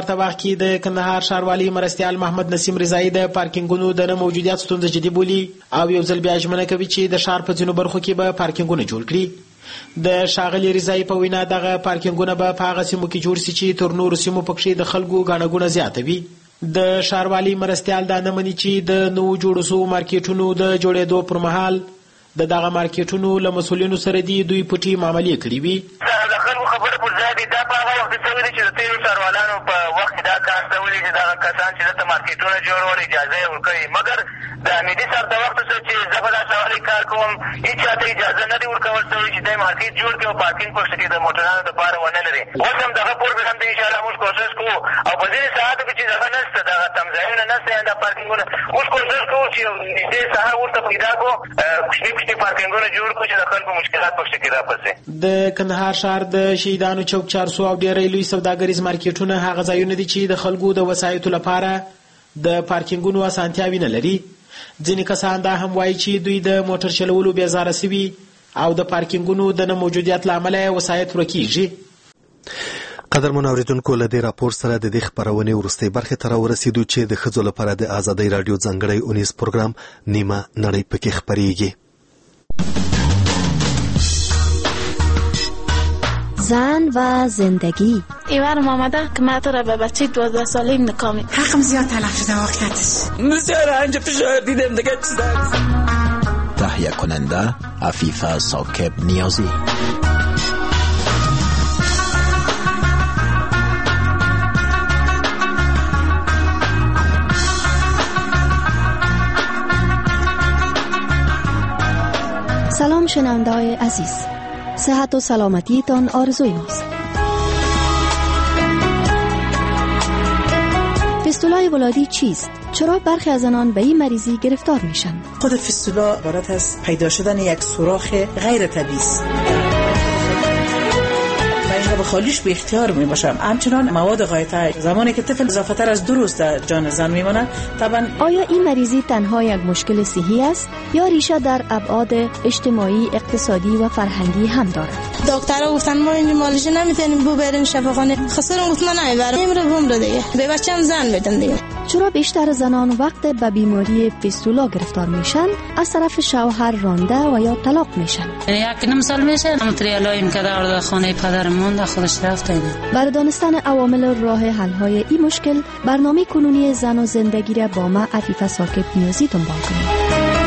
ورته وخت کې د کندهار ښاروالي مرستیال محمد نسیم رضایی د پارکینګونو د نه موجودیت ستونزه جدي بولي او یو ځل بیا ژمنه کوي چې د ښار په ځینو برخو کې به پارکینګونه جوړ کړي. د ښاغلي رضایی په وینا دغه پارکینګونه به په هغه سیمو کې جوړ شي چې تر نورو سیمو پکښې د خلکو ګڼه ګوڼه زیاته وي. د ښاروالي مرستیال دا نه مني چې د نوو جوړو سوو مارکیټونو د جوړېدو پر مهال د دغه مارکیټونو له مسؤلینو سره دي دوی پټې معاملې کړې وي. د خلکو خبره پر ځای دي. دا په هغه وخت کې شوي دي چې د تېرو ښاروالانو په وخت کې دا کار شوی چې دغه کسان چې دلته مارکیټونه جوړول اجازه یې ورکړې، مګر د حمیدي صاحب د وخت څخه چې زه به دا ښاروالي کار کوم هېڅ چا ته اجازه نه دي ورکول شوې چې دی مارکیټ جوړ کړي او پارکینګ پکښې کې د موټرانو دپاره ونه لري. اوس هم دغه پور هم د انشاءالله موږ کوشش کوو او په ځینې ساعتو کې چې دغه نشته، دغه تمځایونه نشته یا دا پارکینګونه، موږ کوشش کوو چې نږدې ساحه ورته پیدا کړو، کوچني کوچني پارکینګونه جوړ کړو چې د خلکو مشکلات پکښې کې راپسې. د کندهار ښار د شهیدانو چوک 400 او ډېری لوی سوداګریز مارکیټونه هغه ځایونه دي چې د خلکو د وسایطو لپاره د پارکینګونو اسانتیاوې نه لري. ځینې کسان دا هم وایي چې دوی د موټر چلولو بېزاره سوي او د پارکینګونو د نه موجودیت له امله وسایط ورکېږي. قدرمن اوریدونکو، له دې راپور سره د دې خپرونې وروستۍ برخې ته راورسېدو چې د ښځو لپاره د ازادۍ راډیو ځانګړی اونیز پروګرام نیمه نړۍ پکې خپریږي. زن و زندگی. ایوانم آمده که من تو را به بچه 12 ساله نکامی حقم زیاد تلف شده واقعیتش. بسیار انجا فشار دیدم دیگه چیز هست. تهیه کننده عفیفه ثاقب نیازی. سلام شنونده‌های عزیز، صحت و سلامتیتان آرزوی ماست. فیستولای ولادی چیست؟ چرا برخی از آنان به این مریضی گرفتار میشن؟ خود فیستولا عبارت از پیدا شدن یک سوراخ غیر طبیعی است. به خالیش به اختیار می باشم. همچنان مواد غایطه زمانی که طفل اضافه تر از 2 روز در جان زن میماند طبعا. آیا این مریضی تنها یک مشکل صحی است یا ریشه در ابعاد اجتماعی، اقتصادی و فرهنگی هم دارد؟ دکترها گفتن ما اینجا مالش نمیتونیم ببریم شفاخانه، خسرون گفت من نمیبرم، امروز بمره دیگه به بچه‌م زن بدن دیگه. چرا بیشتر زنان وقت به بیماری فیستولا گرفتار میشن از طرف شوهر رانده و یا طلاق میشن؟ یک نیم سال میشه متریالایم که در خانه پدرمون خودش رفته. برای دانستن عوامل راه حل های این مشکل برنامه کنونی زن و زندگی را با ما عفیفه ثاقب نیازی دنبال کنید.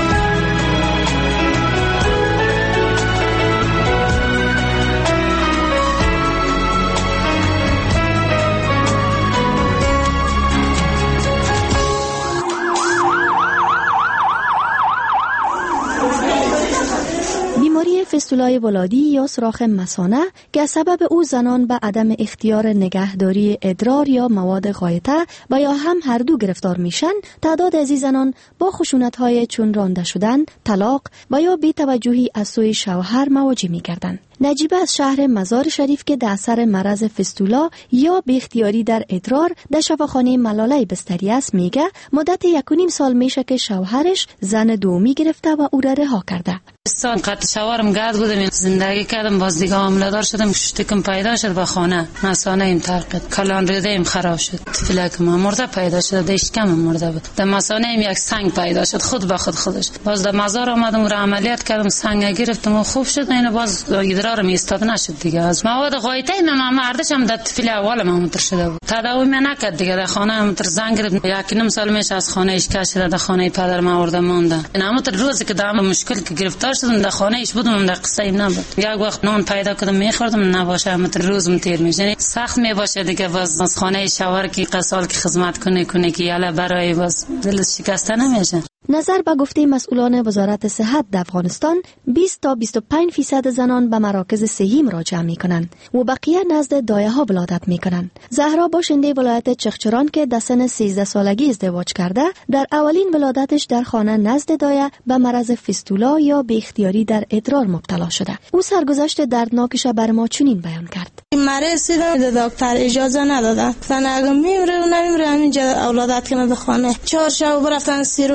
فیستولای ولادی یا سوراخ مثانه که سبب او زنان به عدم اختیار نگهداری ادرار یا مواد غایطه و یا هم هر دو گرفتار میشن، تعداد از این زنان با خشونت‌های چون رانده شدن، طلاق و یا بی‌توجهی از سوی شوهر مواجه می‌گردند. نجیبه از شهر مزار شریف که در اثر مرض فیستولا یا بی اختیاری در ادرار در شفاخانه ملاله بستری است میگه مدت 1.5 سال میشه که شوهرش زن دومی گرفته و او را رها کرده. قطع شوهرم گرد بودم، زندگی کردم، باز دیگه حامله دار شدم، شتکم پیدا شد به خانه، مثانه ایم ترقید، کلان روده ایم خراب شد، طفلکم مرده پیدا شد، دشکم مرده بود، در مثانه ایم یک سنگ پیدا شد خود به خودش. باز در مزار آمدم و عملیات کردم، سنگ گرفتم و خوب شد، اینو باز ادرارم ایستاد نشد دیگه. از مواد غایطه من مردشم در طفل اولم متر شده بود، تداوی من نکرد دیگه، در خانه متر زنگ گرفت، 1.5 سال میشه از خانه اش کشیده، در خانه پدرم آورده مونده. اینا متر روزی که دام مشکل که گرفتار شدم در خانه ایش بودم، در قصه ایم نبود. یک وقت نان پیدا کردم میخوردم، نباشه متر روزم تیر میشه، سخت میباشه دیگه. باز از خانه شوهر کی قسال کی خدمت کنه که یالا برای باز دل شکسته نمیشه. نظر به گفته مسئولان وزارت صحت در افغانستان 20 تا 25% زنان به مراکز صحی مراجعه میکنند و بقیه نزد دایه ها ولادت میکنند. زهرا باشنده ولایت چغچران که در سن 13 سالگی ازدواج کرده، در اولین ولادتش در خانه نزد دایه به مرض فیستولا یا بی اختیاری در ادرار مبتلا شده. او سرگذشت دردناکش بر ما چنین بیان کرد. مریض دکتر اجازه ندادن، اگه میمره و نمیمره همینجا ولادت کنه در خانه. 4 شب رفتن سیروم میاردن،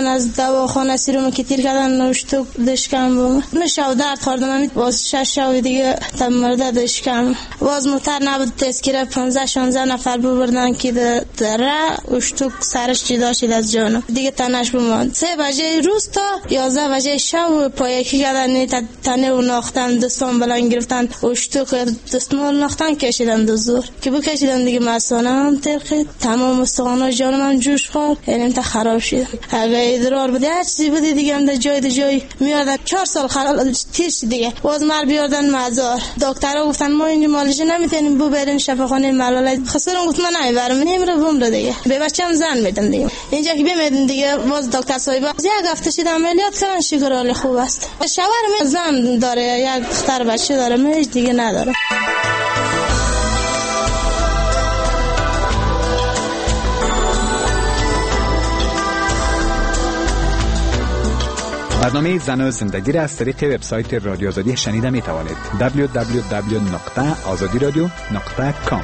از دواخانه سیروم که تیر کردن نوشتو دشکم بوم نشاو درد خوردم باز 6 شب دیگه تم مرده دشکم باز موتر نبود تذکره 15 16 نفر بردن که دره اشتو سرش جدا شد از جانو دیگه تنش بوم 3 بجه روز تا 11 بجه شب پایکی کردن تنه و ناختن دستان بلند گرفتن اشتو که دستمال ناختن کشیدن دو زور که بکشیدن دیگه مسانه هم ترخید تمام استخوان جان من جوش خورد یعنی تا خراب شد اگه ادرار بودی هر چیزی بودی دیگه هم در جای میاردن 4 سال خراب تیرش دیگه باز مر بیاردن مزار دکترها گفتن ما اینجا مالش نمیتونیم برین شفاخانه ملال خسرون گفت من نمیبرم من امروز بمره دیگه به بچه‌م زن میدن دیگه اینجا که بمیدن دیگه باز دکتر صاحب یک هفته شد عملیات کردن شکر الله خوب است شوهر زن داره یک دختر بچه داره من هیچ دیگه نداره. برنامه زن و زندگی را از طریق وبسایت رادیو آزادی شنیده می توانید. www.azadiradio.com.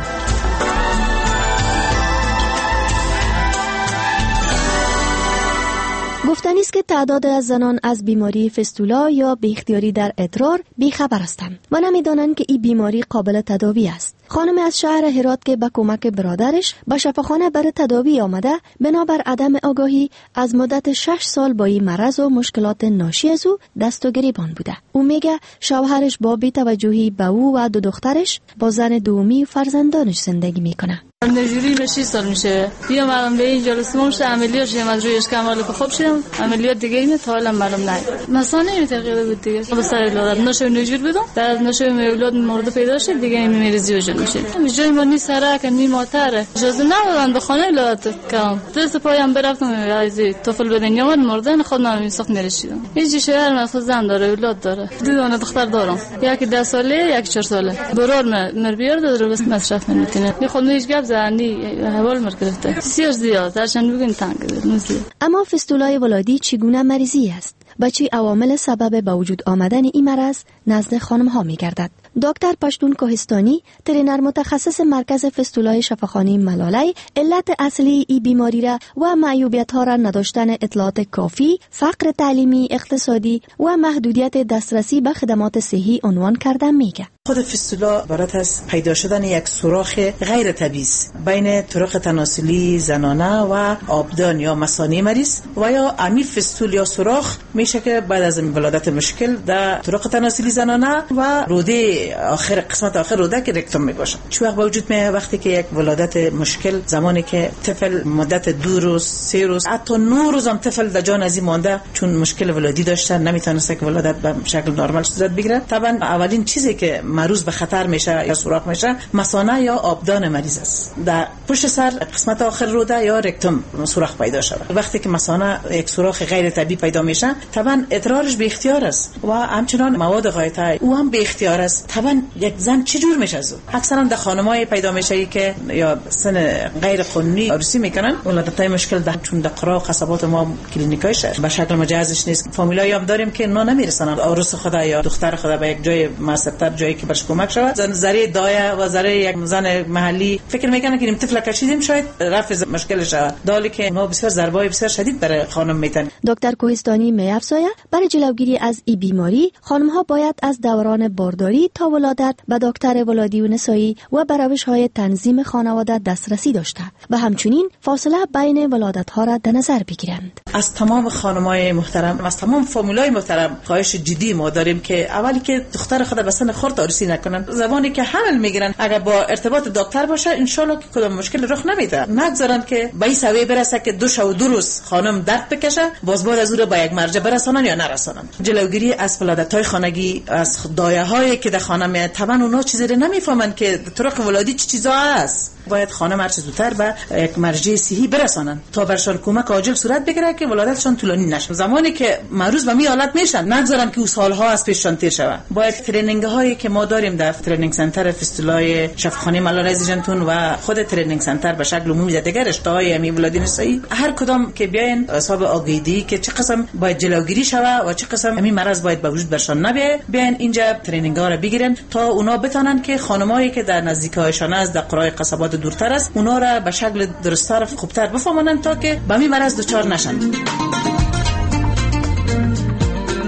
گفتنی است که تعداد از زنان از بیماری فستولا یا بی‌اختیاری در ادرار بی‌خبر هستند و نمی‌دانند که این بیماری قابل تداوی است. خانم از شهر هرات که به کمک برادرش به شفاخانه برای تداوی آمده بنابر عدم آگاهی از مدت 6 سال با این مرض و مشکلات ناشی از او دست و گریبان بوده. او میگه شوهرش با بی‌توجهی به او و 2 دخترش با زن دومی و فرزندانش زندگی میکنه. نجوری به 6 سال میشه. بیام الان به این جلسه ممشه عملیات شدم از رویش کمال که خوب شدم عملیات دیگه اینه تا الان معلوم نه. مثلا این تغییر بود دیگه. به سر اولاد نشو نجور بدم. بعد نشو اولاد مورد پیدا شد دیگه این مریضی وجود میشه. جای ما نی سرا که می ماتره. اجازه ندادن به خانه اولاد کام. دست پایم برفتم رایزی طفل به دنیا من مردن خود نمی سخت نرسیدم. هیچ شهر من خود زن داره اولاد داره. 2 دونه دختر دارم. یکی 10 ساله یکی 4 ساله. برار مر بیار داره بس مصرف نمیتونه. می خود میش گپ زنی حوال مر گرفته. سیر زیاد درشن بگین تنگ نمیشه. اما فستولای ولادی چگونه مریضی است؟ با چه عوامل سبب به وجود آمدن این مرض نزد خانم ها می گردد؟ دکتر پشتون کوهستانی ترینر متخصص مرکز فستولای شفاخانه ملاله علت اصلی این بیماری را و معیوبیت ها را نداشتن اطلاعات کافی، فقر تعلیمی، اقتصادی و محدودیت دسترسی به خدمات صحی عنوان کرده میگه. خود فستولا عبارت از پیدا شدن یک سوراخ غیر طبیعی بین طرق تناسلی زنانه و آبدان یا مثانه مریض و یا عمی فستول یا سوراخ میشه که بعد از ولادت مشکل در طرق تناسلی زنانه و روده آخر قسمت آخر روده که رکتوم میباشه. چه وقت وجود میاد وقتی که یک ولادت مشکل زمانی که طفل مدت 2 روز 3 روز حتی 9 روز هم طفل در جان ازی مونده چون مشکل ولادی داشتن نمیتونسته که ولادت به شکل نرمال صورت بگیره. طبعا اولین چیزی که معروض به خطر میشه یا سوراخ میشه مثانه یا آبدان مریض است. در پشت سر قسمت آخر روده یا رکتوم سوراخ پیدا شده. وقتی که مثانه یک سوراخ غیر طبیعی پیدا میشه طبعا ادرارش به اختیار است و همچنان مواد غایطه او هم به اختیار است. طبعا یک زن چه جور میشه از اکثرا در خانمای پیدا میشه که یا سن غیر قانونی عروسی میکنن ولادتای مشکل در چون در قرا و قصبات ما کلینیکایش به شکل مجازش نیست. فامیلایی هم داریم که نه نمیرسن عروس خدا یا دختر خدا به یک جای مناسب‌تر جایی که برش کمک شود. زن زری دایه و زری یک زن محلی فکر میکنن که این طفل کشیدیم شاید رفع مشکلش شود. دالی که اونا بسیار ضربای بسیار شدید برای خانم میتن. دکتر کوهستانی میافزاید برای جلوگیری از این بیماری خانم ها باید از دوران بارداری تا ولادت به دکتر ولادی و نسایی و به روش‌های تنظیم خانواده دسترسی داشته و همچنین فاصله بین ولادت ها را در نظر بگیرند. از تمام خانمای محترم از تمام فامیلای محترم خواهش جدی ما داریم که اولی که دختر خود به سن خرد عروسی نکنن. زمانی که حمل میگیرن اگر با ارتباط دکتر باشه ان شاءالله که کدام مشکل رخ نمیده. نگذارن که به این سوی برسه که 2 شب و 2 روز خانم درد بکشه باز بعد از اون به یک مرجع برسانن یا نرسانن. جلوگیری از ولادت‌های خانگی از دایه‌هایی که در خانه میاد طبعا اونا چیزی رو نمیفهمن که طرق ولادی چه چیزا است. باید خانم هر چه زودتر به یک مرجع صحی برسانن تا برشان کمک عاجل صورت بگیره که ولادتشان طولانی نشه. زمانی که معروض به می حالت میشن نگذارن که سالها از پیششان تیر شود. باید ترینینگ هایی که ما داریم در ترینینگ سنتر فستولای شفاخانه ملاله زیجنتون و خود ترینینگ سنتر به شکل عمومی در دیگر رشته‌های امی ولادی نسایی هر کدام که بیاین حساب آگاهی که چه قسم باید جلوگیری شود و چه قسم همین مرض باید به وجود برشان نبیه بیاین اینجا ترینینگ ها رو بگیرن تا اونا بتونن که خانمایی که در نزدیکایشان است در قرای قصبات دورتر است اونا را به شکل درست‌تر خوبتر بفهمونن تا که به همین مرض دچار نشن.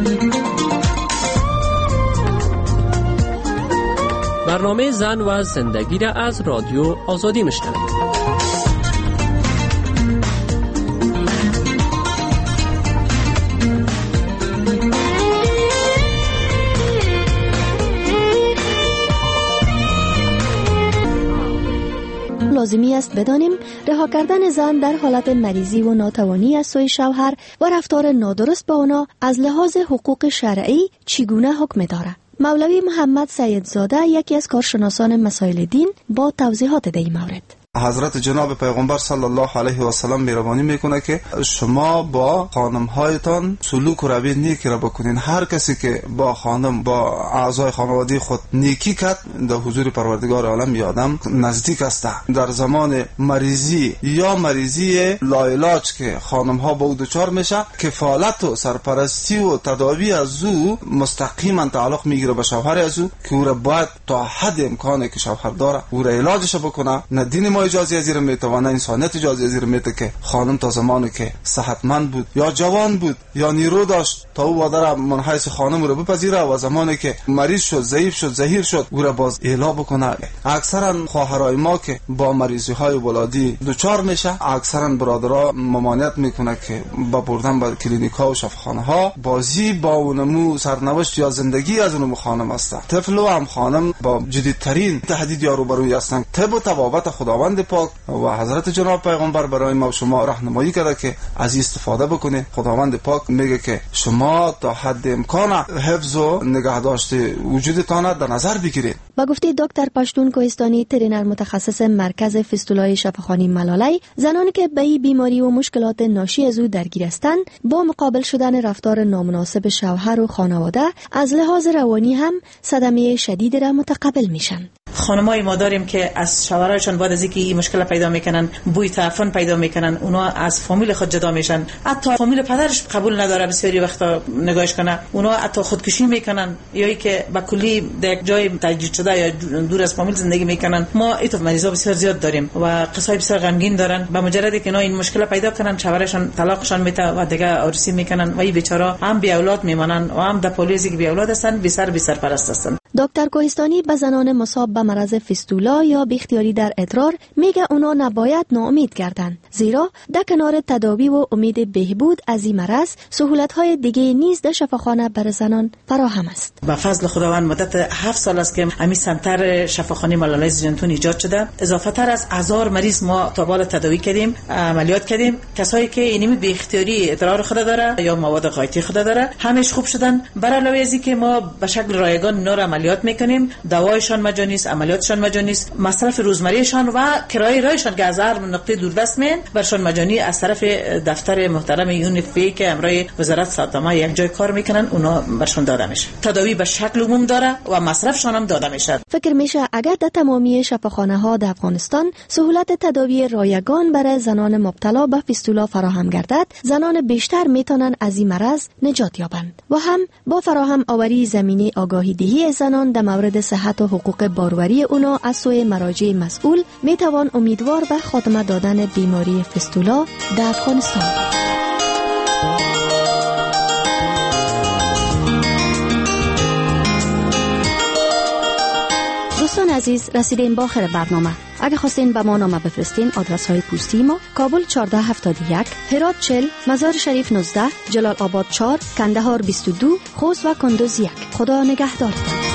برنامه زن و زندگی را از رادیو آزادی میشنوید. لازمی است بدانیم رها کردن زن در حالت مریضی و ناتوانی از سوی شوهر و رفتار نادرست با آنها از لحاظ حقوق شرعی چگونه حکم دارد. مولوی محمد سیدزاده یکی از کارشناسان مسائل دین با توضیحات در این مورد. حضرت جناب پیغمبر صلی الله علیه و سلم مهربانی میکنه که شما با خانم‌هایتان سلوک و روی نیکی را بکنین. هر کسی که با خانم با اعضای خانواده خود نیکی کرد در حضور پروردگار عالم یادم نزدیک است. در زمان مریضی یا مریضی لاعلاج که خانم‌ها با او دچار میشه، کفالت و سرپرستی و تداوی از او مستقیما تعلق میگیره به شوهر از او که او را باید تا حد امکانی که شوهر داره او را علاجش بکنه. نه دین ما اجازه ازیر میتوانه، انسانیت اجازه ازیر میته که خانم تا زمانی که صحتمند بود یا جوان بود یا نیرو داشت تا او وادر من حیث خانم رو بپذیره و زمانی که مریض شد، ضعیف شد، زهیر شد او را باز اعلا بکنه. اکثرا خواهرای ما که با مریضی های ولادی دچار میشه، اکثرا برادرها ممانعت میکنه که با بردن به کلینیک ها و شفاخانه ها بازی با اونمو سرنوشت یا زندگی از اونمو خانم است. طفل و هم خانم با جدیدترین تهدید یا روبروی هستند. طب و طبابت خداوند پاک و حضرت جناب پیغمبر برای ما و شما راهنمایی کرده که از این استفاده بکنید. خداوند پاک میگه که شما تا حد امکان حفظ و نگهداشت وجودتان در نظر بگیرید. با گفته دکتر پشتون کوهستانی، ترینر متخصص مرکز فستولای شفاخانه ملاله، زنانی که به این بیماری و مشکلات ناشی از او درگیر هستند با مقابل شدن رفتار نامناسب شوهر و خانواده از لحاظ روانی هم صدمه شدید را متقبل میشن. خانمای ما داریم که از شوهرایشان بعد از اینکه این مشکل پیدا میکنن، بوی تعفن پیدا میکنن، اونا از فامیل خود جدا میشن. حتی فامیل پدرش قبول نداره بسیاری وقتا نگاهش کنه، اونا حتی خودکشی میکنن یا که به کلی در یک جای تجدید شده یا دور از فامیل زندگی میکنن. ما ایتو مریضا بسیار زیاد داریم و قصای بسیار غمگین دارن. به مجردی که اینا این مشکل پیدا کنن، شوهرشان طلاقشان میده و دیگه عروسی میکنن و این بیچاره هم بی اولاد میمونن و هم در پالیزی که بی اولاد هستن، بی سرپرست هستن. دکتر کوهستانی به زنان مصاب به مرض فیستولا یا بی‌اختیاری در ادرار میگه اونا نباید ناامید گردن، زیرا در کنار تداوی و امید بهبود از این مرض سهولت‌های دیگه نیز در شفاخانه برای زنان فراهم است. با فضل خداوند مدت 7 سال است که امی سنتر شفاخانه ملاله زنجانتون ایجاد شده. اضافه تر از 1000 مریض ما تا بالا تداوی کردیم، عملیات کردیم. کسایی که اینمی بی‌اختیاری ادرار خود داره یا مواد غایطی خود داره همش خوب شدن. برای علاوه از اینکه ما به شکل رایگان نور عملیات میکنیم، دوایشان مجانی است، عملیاتشان مجانی است، مصرف روزمریشان و کرایه رایشان که از هر نقطه دوردست میان برشان مجانی از طرف دفتر محترم یونیت پی که امرای وزارت ساتما یک جای کار میکنن اونا برشان داده میشه. تداوی به شکل عموم داره و مصرفشان هم داده میشه. فکر میشه اگر در تمامی شفاخانه ها در افغانستان سهولت تداوی رایگان برای زنان مبتلا به فیستولا فراهم گردد، زنان بیشتر میتونن از این مرض نجات یابند و هم با فراهم آوری زمینه آگاهی دهی زنان در مورد صحت و حقوق باروری اونا از سوی مراجع مسئول میتوان امیدوار به خاتمه دادن بیماری فیستولا در افغانستان. دوستان عزیز، رسیدیم به آخر برنامه. اگه خواستین به ما نامه بفرستین، آدرس های پستی ما: کابل 1471، هرات 40، مزار شریف 19، جلال آباد 4، کندهار 22، خوست و کندوز 1. خدا نگهدارتان.